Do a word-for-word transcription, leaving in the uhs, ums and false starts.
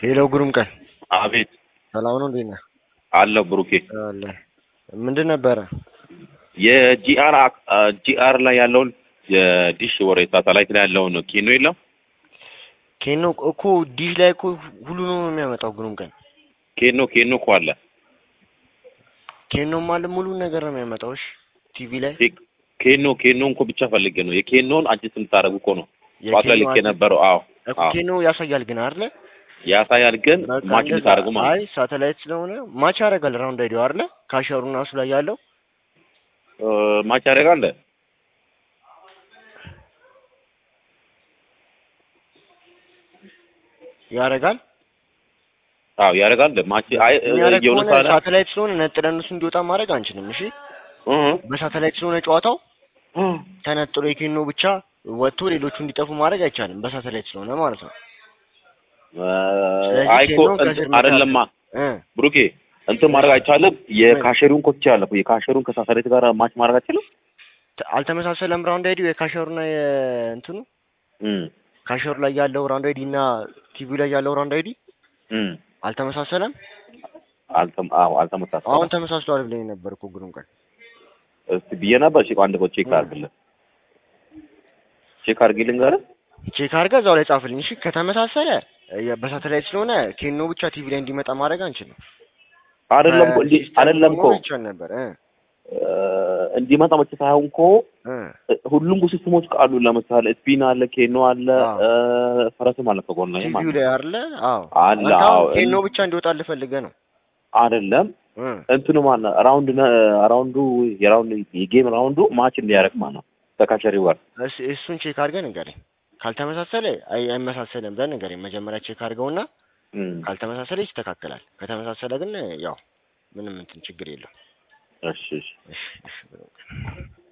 ሄሎ ግሩም ቀን አቤት ሰላም ነው እንዴት ነህ? አለሁ ብሩኬ። አለ ምንድን ነበረ? የጂአር ጂአር ላይ ያለውን የዲሽ ወሬ ሳተላይት ላይ ያለውን ኬኖ የለም። ኬኖ እኮ ዲሽ ላይ እኮ ሁሉንም ነው የሚያመጣው። ግሩም ቀን ኬኖ ኬኖ እኮ አለ። ኬኖ ማለት ሙሉ ነገር ነው የሚያመጣው። እሺ ቲቪ ላይ ኬኖ ኬኖ እንኮ ብቻ ፈልጌ ነው የኬኖን አዲስ የምታረጉ እኮ ነው ዋትላ ልክ የነበረው። አዎ እኮ ኬኖ ያሳያል ግን አይደለ? ያሳያል ግን ማች ልታረጉ ማለት አይ ሳተላይት ስለሆነ ማች ያደርጋል። ራውንድ አይዲዮ አይደለ? ካሸሩና እሱ ላይ ያለው ማች ያደርጋል። ያደርጋል አዎ ያደርጋል። ማች አይ የሆነ ሳተላይት ስለሆነ ነጥለን እሱ እንዲወጣ ማድረግ አንችልም። እሺ በሳተላይት ስለሆነ ጨዋታው ተነጥሎ የኬኖ ብቻ ወጥቶ ሌሎቹ እንዲጠፉ ማድረግ አይቻልም። በሳተላይት ስለሆነ ማለት ነው። አይኮ አይደለማ ብሩኬ እንትን ማድረግ አይቻልም። የካሸሩን ኮች ያለው የካሸሩን ከሳተላይት ጋር ማች ማድረግ አይቻልም። አልተመሳሰለም። ራውንድ አይዲ የካሸሩና የእንትኑ ካሸሩ ላይ ያለው ራውንድ አይዲ እና ቲቪው ላይ ያለው ራውንድ አይዲ አልተመሳሰለም። አልተም አዎ አልተመሳሰለም። አሁን ተመሳስሏል ብለኝ ነበር እኮ ግሩም ቀን። እስቲ ብዬ ነበር። እሺ አንድ ኮ ቼክ አድርግልኝ ቼክ አድርግልኝ ጋር ቼክ አድርገህ እዛው ላይ ጻፍልኝ። እሺ ከተመሳሰለ በሳተላይት ስለሆነ ኬኖ ብቻ ቲቪ ላይ እንዲመጣ ማድረግ አንችልም። አይደለም እኮ እንዴ አይደለም እኮ ይቻል ነበር እ እንዲመጣ መቼ ሳይሆን እኮ ሁሉም ሲስተሞች ቃሉ ለምሳሌ ስፒን አለ፣ ኬኖ አለ፣ ፈረስም አለ ከጎን ላይ ማለት ቲቪው ላይ አይደለ? አዎ አለ። አዎ ኬኖ ብቻ እንዲወጣ ልፈልገህ ነው አይደለም? እንትኑ ማለት ራውንድ ራውንዱ የራውንድ የጌም ራውንዱ ማች እንዲያረግ ማለት ነው ተካሸሪው ጋር። እሺ እሱን ቼክ አድርገህ ንገረኝ። ካልተመሳሰለ አይ አይመሳሰልም ብለህ ንገረኝ መጀመሪያ ቼክ አድርገውና ካልተመሳሰለ ይስተካከላል። ከተመሳሰለ ግን ያው ምንም እንትን ችግር የለም። እሺ እሺ እሺ እሺ